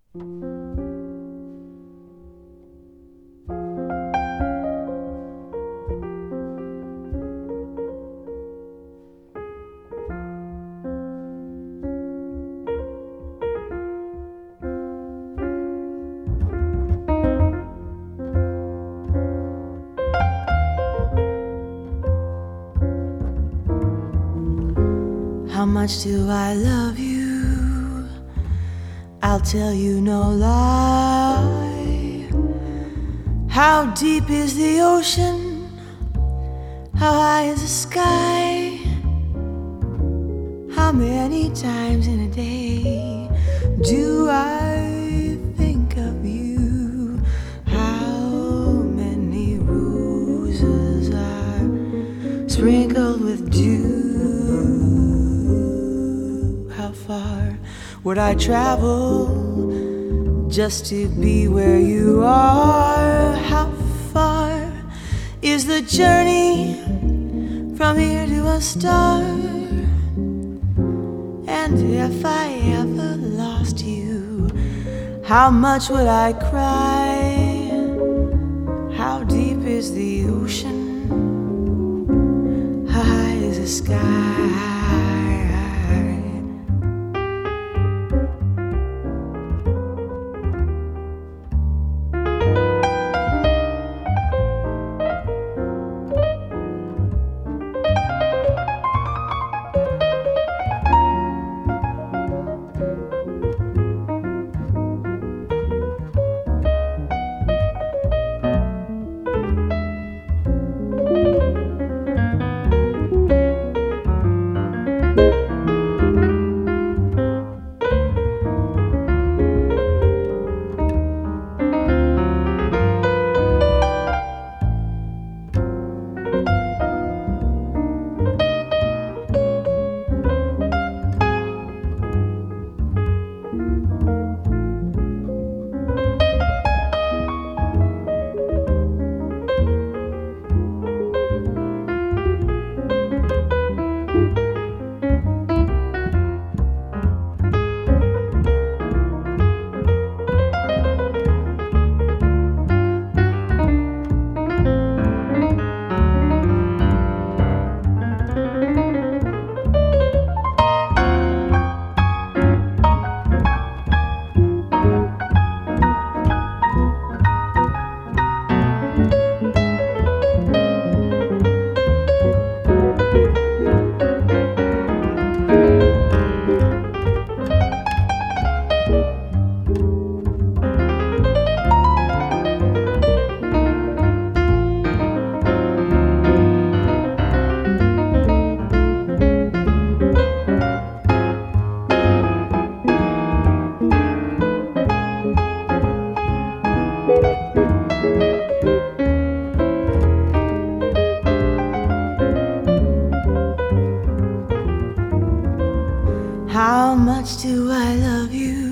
How much do I love you? I'll tell you no lie. How deep is the ocean? How high is the sky? How many times in a day do I think of you? How many roses are sprinkled with dew? How far would I travel just to be where you are? How far is the journey from here to a star? And if I ever lost you, how much would I cry? How deep is the ocean? How high is the sky? How much do I love you?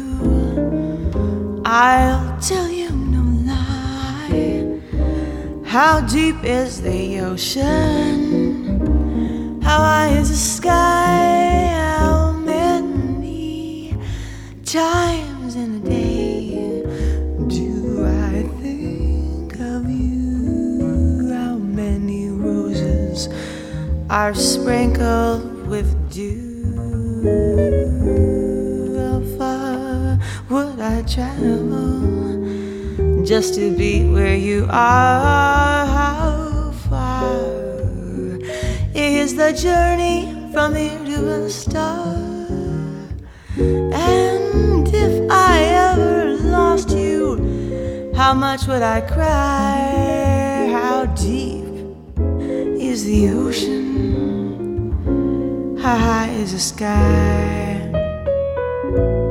I'll tell you no lie. How deep is the ocean? How high is the sky? How many times in a day do I think of you? How many roses are sprinkled with dew? How far would I travel just to be where you are? How far is the journey from here to a star? And if I ever lost you, how much would I cry? How deep is the ocean? How high is the sky?